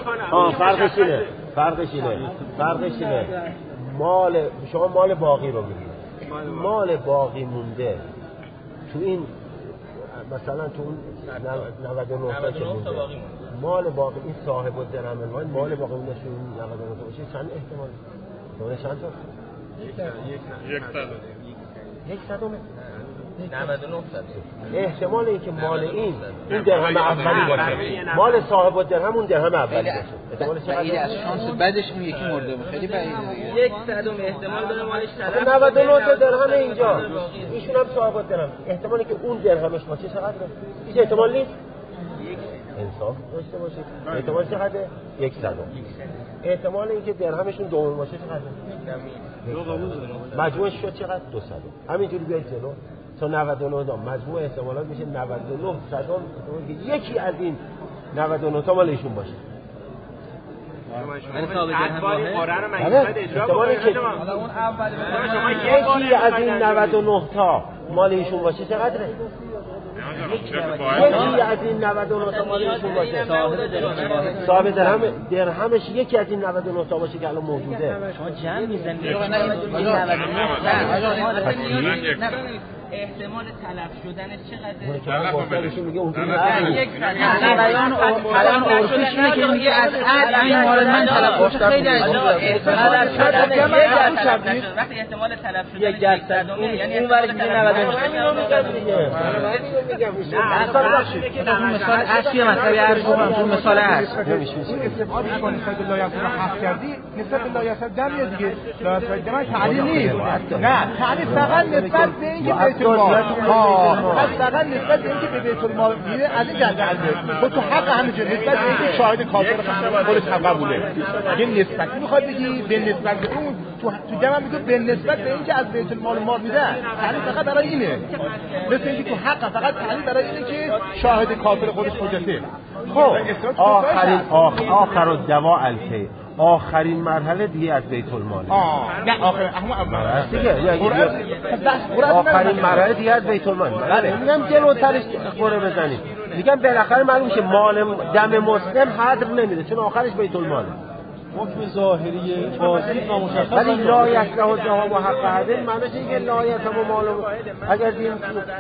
فرقش اینه مال شما مال باقی رو میگید مال باقی مونده تو این مثلا تو اون 99 تا که مونده مال باقی این صاحب الدرهم مال باقی مونده تو 99 تا باشه چند احتمال دونه چند تا 100 احتمال این که مال این درهم اولی باشه مال صاحب الدرهم اون درهم اولی باشه احتمال چقدر از شانس بعدش اون یکی مرده بود خیلی بعیده دیگه 100 احتمال داره مالش طرف 99 تا درهم اینجا ایشون هم صاحب الدرهم احتمالی که اون درهمش باشه چقدره هیچ احتمال نیست انصاف داشته باشید احتمال چقدره 100 احتمال اینکه درهمشون دوم باشه چقدره مجموعش شد چقدر 200 همینجوری بیاید جلو تا 99 تا مجموع احتمالات میشه 99 صدام یکی از این 99 تا مال ایشون باشه من ثابت درهم واحد احتمالی که یکی از این 99 تا مال ایشون باشه چقدره یکی از این 99 تا مال ایشون باشه صاحب درهمش یکی از این 99 تا باشه که الان موجوده شما جمع میزنید احتمال تلف شدنش چقدره؟ میگه اونجوری الان عرفش اینه که میگه از این مورد من تلف شد خیلی وقتی احتمال تلف شدن 1% یعنی اون ورش میگه 99 مثال اصلی مطلبی عرض کنم مثال اصل استفاده کنی نسبت لایحه رو حذف کردی نسبت لایحه دمیه دیگه لایحه من تعلیل نیست نه تعلیل فقط نسبت به اینکه بیت المال فقط نسبت به اینکه به بیت المال میره از این جنبه تو حق همینجوری نسبت به اینکه شاهد کافر خودش حق بوده اگه نسبتی میخواد بگی به نسبت به اون تو جمع میگه به نسبت به اینکه از بیت المال مال میدن تعلیل فقط برای اینه مثل اینکه تو حق فقط تعلیل برای اینه که شاهد کافر خودش حجته خب آخر الدوا الکی آخرین مرحله دیگه از بیت المال نه آخر مرحله دیگه آخرین مرحله دیگه از بیت المال بله میگم جلوترش قرعه بزنید میگم بالاخره معلوم میشه مال دم مسلم حدر نمیده چون آخرش بیت الماله حکم ظاهری بازی نامشخص ولی لا یصلح الذهاب حق عدل معنیش اینه لا یتم مال اگر این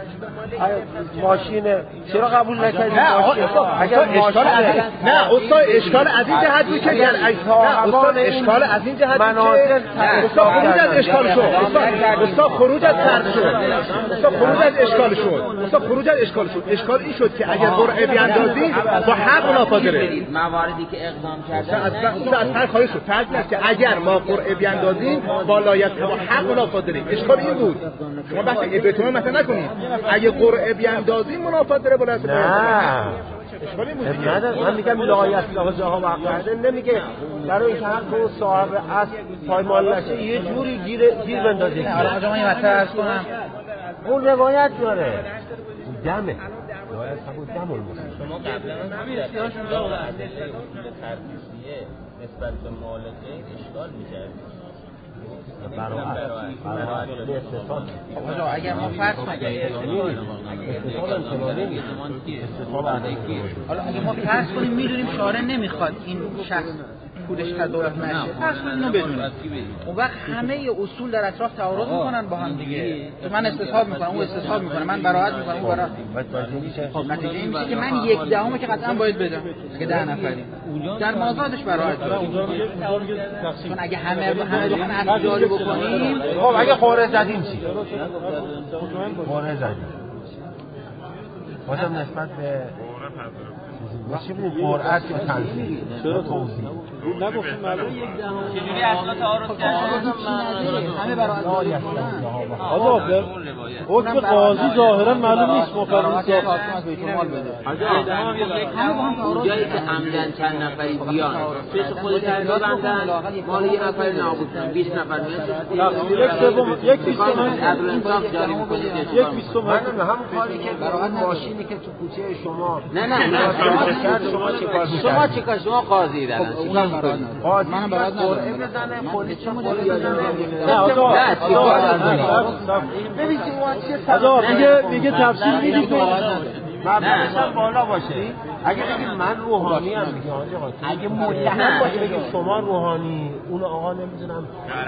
ماشین چرا قبول نکردید اگر اشکال عزیز نه استاد اشکال از این جهت بود که استاد اشکال از این جهت استاد خروج از اشکال شد استاد خروج از فرض شد استاد خروج از اشکال شد استاد خروج از اشکال شد اشکال این شد که اگر قرعه بیاندازی با حق ناپذیره مواردی که اقدام کردن خواهی شد فرض نیست که اگر ما قرعه بیاندازیم با لایحه با حق منافات داریم اشکال این بود شما بحث ابتمام مثلا نکنید اگه قرعه بیاندازیم منافات داره با لایحه نه اشکال این بود من میگم لایحه لازمه و عقده نمیگه برای اینکه حق اون صاحب اصل پایمال نشه یه جوری گیر بندازه حالا من این مطلب عرض کنم اون روایت داره دمه لایحه همون دم المسلم شما قبلا همین اصلاحشون رو ادله اصول ترخیصیه نسبت به مال غیر اشکال می‌کردید برای اگر ما فرض حالا اگه ما فرض کنیم میدونیم شارع نمیخواد این شخص پولش تداوت نشه فرض کنیم اینو بدونیم اون وقت همه اصول در اطراف تعارض میکنن با هم دیگه من استصحاب میکنم اون استصحاب میکنه من براحت میکنم اون براحت نتیجه این میشه که من 1/10 که قطعا باید بدم که 10 نفریم در مازادش براحت چون اگه همه بخوان اصل جاری بکنیم خب اگه قرعه زدیم چی قرعه زدیم بازم نسبت به چی بود قرعه یا تنظیم چرا توضیح نگفتیم معلوم یک دهم چجوری اصلا تعارض کردن همه برای آقا حکم قاضی ظاهرا معلوم نیست مفرد جایی که عمدن چند نفری بیان پیش خودت ببندن مال یه نفر نابود کنن 20 نفر یک بیستم عدل انصاف جاری میکنید یک بیستم همون کاری که برای ماشینی که تو کوچه شما نه شما چیکار شما قاضی دادن منم برات ندارم بزنه پلیس نه آقا ببین میگه تفسیر میدید مبلغش بالا باشه. اگه بگید من روحانی ام میگه اگه متهم باشه بگید شما روحانی، اون آقا نمیدونم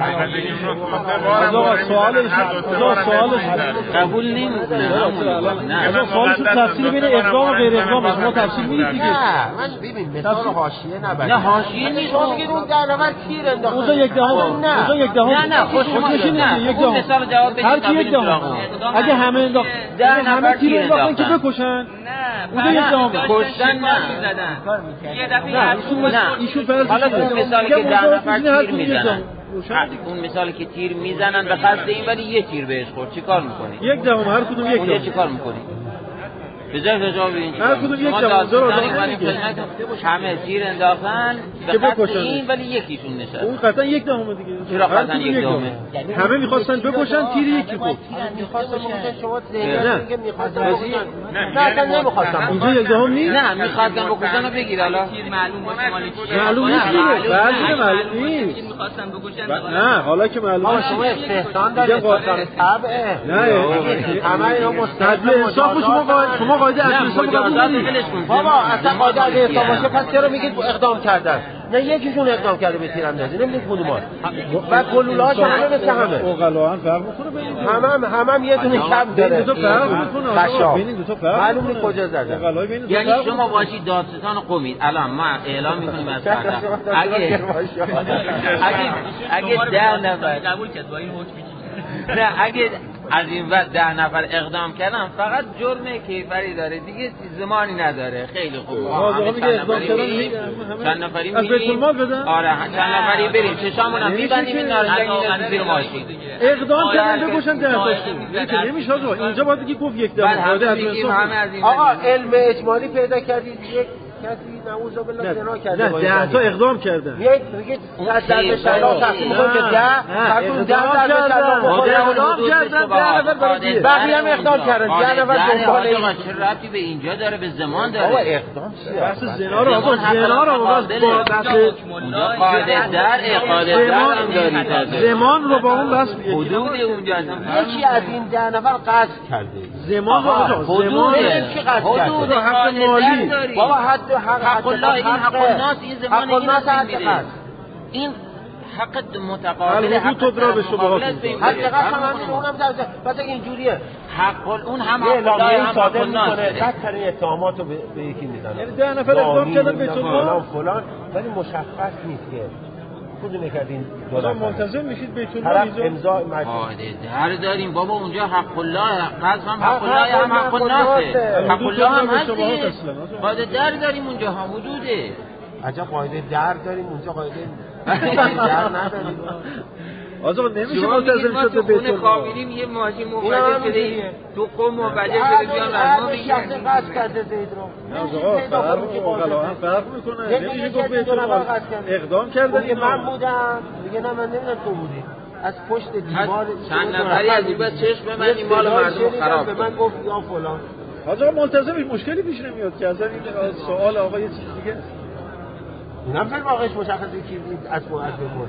آقا سوالش قبول نمیکنه. نه سوالش تفسیر بین اقدام و غیر اقدام شما تفسیر میدید دیگه. نه من ببین مثال حاشیه نبرید. نه حاشیه نیست. شما میگید اون در نفر تیر انداخته. اونجا یک دهم نه خوشش یک دهم مثال جواب بدید. هر کی یک دهم اگه همه انداخت همه تیر انداختن که بکشن. نه اونجا یک دهم کشتن نه یه دفعه ایشون فرض حالا اون مثالی که 10 نفر تیر میزنن اون مثالی که تیر میزنن به قصد این ولی یه تیر بهش خورد چیکار میکنی؟ یک دهم هر کدوم یک دهم چیکار میکنی؟ بذار جواب این هر کدوم یک دهم همه تیر انداختن به قصد این ولی یکیشون نشست. اون قطعا یک دهم دیگه. چرا قطعا یک دهمه؟ همه می‌خواستن بکشن تیر یکی خورد. می‌خواستن شما ذهنیت می‌خواستن نه اصلا نمی‌خواستن. اونجا یک دهم نیست. نه می‌خواستن بکشن بگیر حالا تیر معلوم باشه مال چیه. معلوم نیست. بعضی معلوم نیست. می‌خواستن بکشن. نه حالا که معلومه شما استحسان دارید طبعه. نه همه اینا مستعد انصاف شما قاعده اصلا بابا اصلا قاعده اصلا باشه پس چرا میگید اقدام کردن؟ نه یکیشون اقدام کرده به تیراندازی نمیدونید کدوماست و گلوله‌هاش همه مثل همه اوغلا هم فرق می‌کنه بین همم یه دونه کم داره. دو تا فرق می‌کنه بین دو تا فرق معلوم نیست کجا زدن. اوغلا بین یعنی شما باشید دادستان قومید الان ما اعلام می‌کنیم از فردا اگه 10 نفر قبول کرد با این حکمی نه اگه از این وقت 10 نفر اقدام کردن فقط جرم کیفری داره دیگه زمانی نداره. خیلی خوبه. آقا میگه اقدام کردن چند نفری از بیت المال بدن؟ آره چند نفری بریم چشامونم می‌بندیم این نارنجک می‌ذاریم زیر ماشین. اقدام کردن بکشن 10 تاشون. که نمیشه آقا اینجا باید بگی گفت یک دهم قاعده از آقا علم اجمالی پیدا کردید یک کسی نعوذ بالله زنا کرده. نه 10 تا اقدام کردن. میگه ضرب شلاق تقسیم می‌کنه به 10 هرکدوم 10 ضرب شلاق اقدام کردن 10 نفر برای بقیه هم اقدام کردن 10 نفر دنبال این. چه ربطی به اینجا داره به زمان داره؟ آقا اقدام چیه؟ بحث زنا رو آقا زنا رو باز با بحث قاعده در قاعده در هم داری تازه زمان رو با اون بحث حدود اونجا یکی از این 10 نفر قصد کرده. زمان رو حدود کی قصد کرده؟ حدود حق مالی بابا حق الله این حق الناس این زمان این این حق متقابل حق تدرا به شبهات حق قسم اونم پس اینجوریه حق اون هم حق الله هم حق الناس بدترین اتهاماتو به یکی میزنه. یعنی 10 نفر اقدام کردن بیت المال فلان ولی مشخص نیست که کدوم کردین دو نفر منتظر میشید بیت المال امضا هر داریم بابا اونجا حق الله قسم هم حق الله هم حق الناس حق الله هم هست قاعده در داریم اونجا هم وجوده. عجب قاعده در داریم اونجا قاعده در نداریم. آقا نمیشه منتظر شد به بیت المال. کابینیم یه ماشین مفجر شده تو قم مفجر شده بیان از ما بگیرن. قصد کرده زید رو. آقا فرق میکنه. نمیشه گفت بیت المال اقدام کردن. میگه من بودم. میگه نه من نمیدونم تو بودی. از پشت دیوار چند نفری از این بعد چشم به من این مال مردم خراب به من گفت یا فلان. آقا منتظر مشکلی پیش نمیاد که اصلا این سوال آقا یه چیز دیگه نمیشه واقعش مشخصه کی از برده.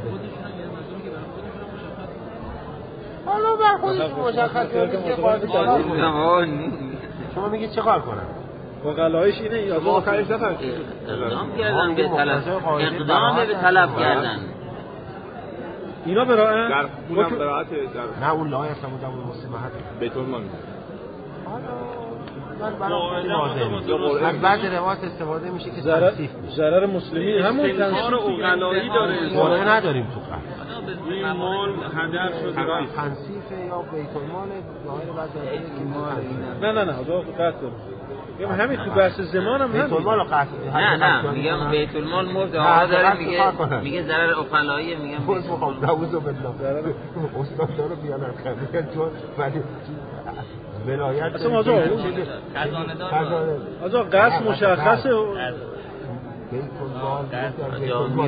حالا بر خودش مشخصه که قاعده شما میگید چه کار کنم؟ وقلایش اینه یا آخرش نفهم که اقدام کردن به طلب اقدام به طلب کردن اینا برای در اونم برای نه اون لایه اصلا بودم اون مصلحت بیت المال از بعض روایات استفاده میشه که تنصیف میشه. ضرر مسلمین همون تنصیف اوغلایی داره. قرعه نداریم تو قرعه. این مال هدر شده تنصیفه یا بیت المال ظاهر وضعیه که نه آقا قطع داره. همین تو بحث زمان هم بیت المال قطع. نه میگم بیت المال مرد آقا داره میگه ضرر عقلایی میگم نعوذ بالله استاد داره بیان میگن چون ولی ولایت اصلا آقا قصد مشخصه بیت المال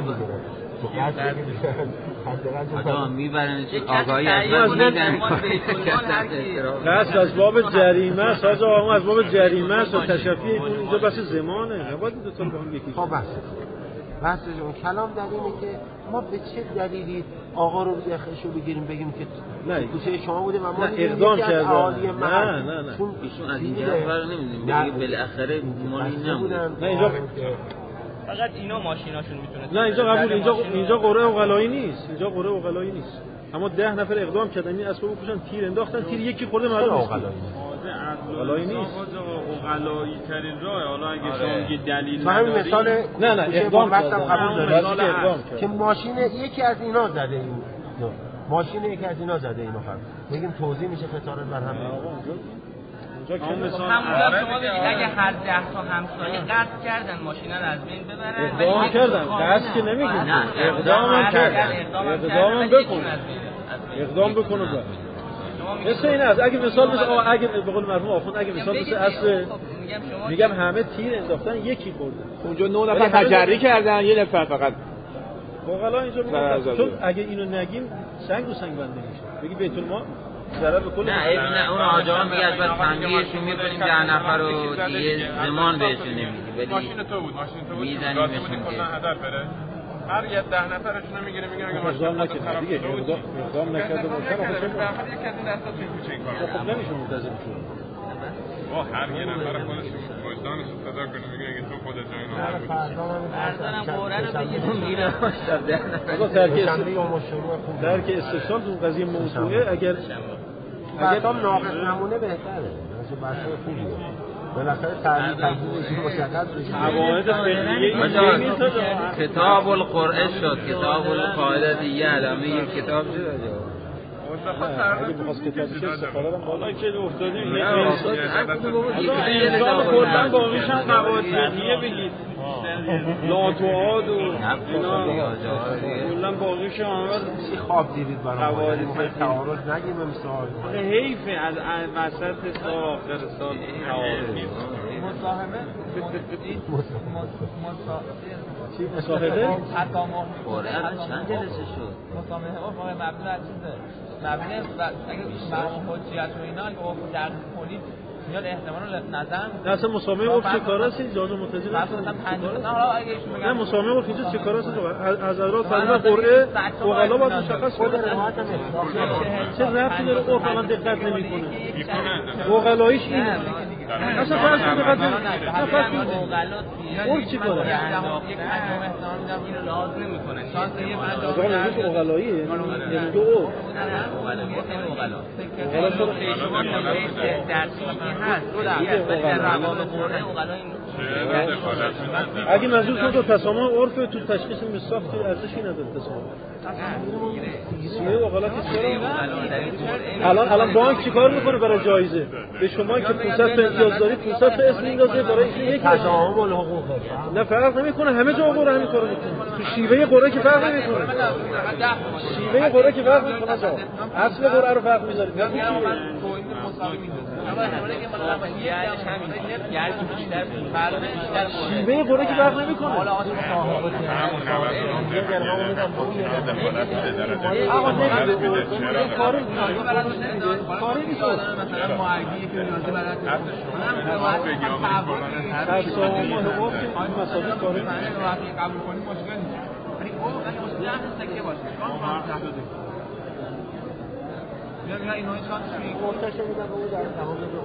میبرن چه آگاهی از میدن قصد از باب جریمه است آقا اون از باب جریمه است و تشفی اینجا بس زمانه نباید دو تا با هم یکی بحث اون کلام در اینه که ما به چه دلیلی آقا رو یخشو بگیریم بگیم که نه کوچه شما بوده و ما اقدام کرده نه چون ایشون از اینجا فرق نمیدونیم میگه بالاخره مالی نمونه نه اینجا فقط اینا ماشیناشون میتونه نه اینجا قبول اینجا قرعه عقلایی نیست اما 10 نفر اقدام کردن این اسبابو پوشن تیر انداختن تیر یکی خورده معلوم نیست عقلایی نیست عقلایی ترین راه حالا اگه شما یه دلیل همین مثال نه اقدام کردن قبول داره که ماشین یکی از اینا زده این ماشین یکی از اینا زده اینو میگیم توضیح میشه خسارت بر هم همونجا شما بگید اگه هر 10 تا همسایه قصد کردن ماشینا رو از بین ببرن اقدام کردن قصد که نمیگن اقدام کردن اقدام بکنه بر مثل این است اگه مثال اگه به قول مرحوم آخوند اگه مثال مثل اصل میگم همه تیر انداختن یکی خورده اونجا 9 نفر تجری کردن یه نفر فقط واقعا اینجا میگم چون اگه اینو نگیم سنگ رو سنگ بنده میشه بگی بیت المال ضرر به کل نه اون آجا میگه از بعد تنگیشون میکنیم 10 نفر رو دیگه زمان بهشون نمیدیم ماشین تو بود میزنیمشون که هدر بره هر یه 10 نفرشون میگیره میگه اگه اقدام نکرده دیگه اقدام نکرده باشه یکی از این دستا توی این کارو خب نمیشه منتظر شد هر یه نفر خودش وجدانش صدا کنه میگه اگه تو خودت جای ارزانم قوره رو بگیریم میره آقا درک استفسار تو قضیه موضوعه اگر ناقص نمونه بهتره بحث خوبیه بالاخره تعریف تجدیدش مشخص بشه قواعد فقهیه نیست کتاب القرآن شد کتاب القاعده دیگه علامه یک کتاب شد اگه بخواست کتاب بشه استفاده هم بالا که افتادیم انسان کلن باقیش هم قواعد فقهیه بگید لاتوعاد و اینا کلن باقیش هم همه خواب دیدید برای تعارض نگیم امسال حیفه از وسط سال آخر سال تعارض مصاحبه مصاحبه چند جلسه شد مصاحبه مبنی از چیزه مبنی اگه مرحوم حجیت و اینا که درس کنید میاد احتمال نظر اصلا مسامحه عرف چه کار است اجازه متوجه نه مسامحه عرف اینجا چه کار است از حضرات فرمان قرعه عقلا باید مشخص کنه چه ربطی داره عرف الان دقت نمیکنه عقلاییش اینه اصلا فرض کن دقت نمیکنه عرف چی کاره یک انجام احتمال میدم اینو لحاظ نمیکنه شانس یه از آقا نمیشه عقلاییه یعنی دو اگه منظور شد تسامح عرف تو تشخیص مصداق ارزشی نداره تسامح اسمیه عقلا الان بانک چیکار میکنه برای جایزه به شما که 500 تا امتیاز دارید 500 تا اسم میندازه برای این یک تسامح الحقوق نه فرق نمیکنه همه جا قرعه همین کارو میکنه تو شیوه قرعه که فرق نمیکنه شیوه قرعه که فرق نمیکنه اصل قرعه رو فرق میذارید شیوه قرعه که فرق نمیکنه آقا نمیده کاری نیست مثلا معیدی که نیازی برات تسامح حقوق این مسائل کاری قبول کنیم مشکل نیست ولی اگه مشکل هست تکیه باشه میگم اینا چند چی مرتشه بودن اون در تمام